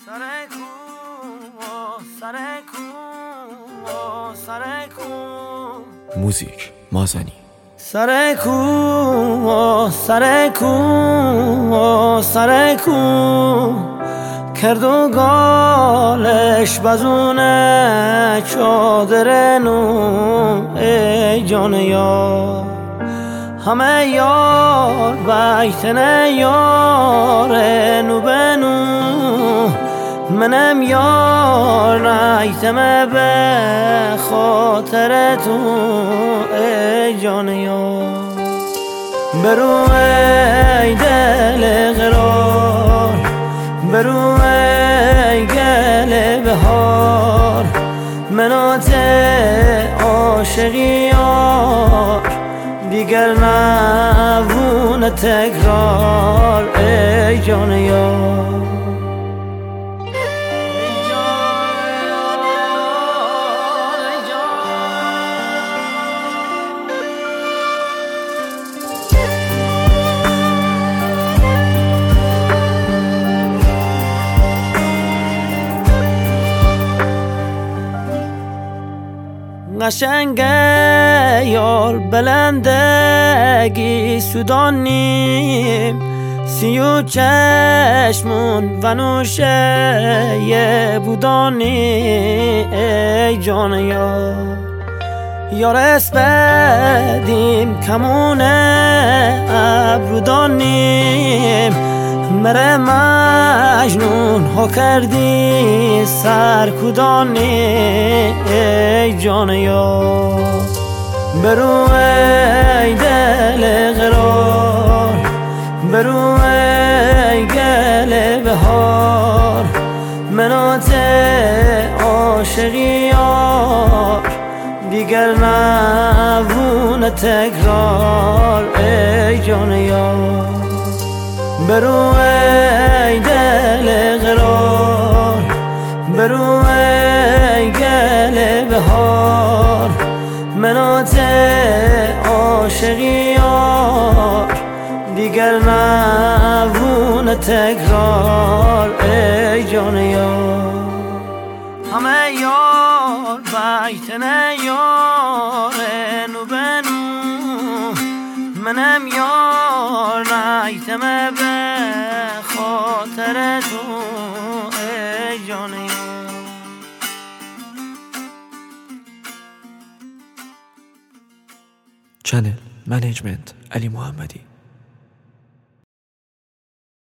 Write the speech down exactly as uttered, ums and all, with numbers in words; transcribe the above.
موزیک مازنی. سر کو سر کو سر کو کرد و گالش بزونه چادر نو ای جان یار همه یار بیتن یار نو بنو منم یار نیتم به خاطر تو ای جان یار برو ای دل قرار برو ای گل بهار منات عاشقی یار دیگر نبونه تکرار ای جان یار قشنگه یار بلندگی سودانیم سی و چشمون و نوشه یه بودانی ای جان یار یار اسپدیم کمونه ابرودانیم مره مجنون ها کردی سرکودانی ای جان یار برو ای دل قرار برو ای گل بهار منات عاشقی یار دیگر نبونه تکرار ای جان یار برو ای دل قرار برو ای گل بهار منات عاشقی یار دیگر نبونه تکرار ای جان یار همه یار بیتن یار نو بنو منم یار نیتم به خاطر تو ای جان یار چنل منیجمنت علی محمدی.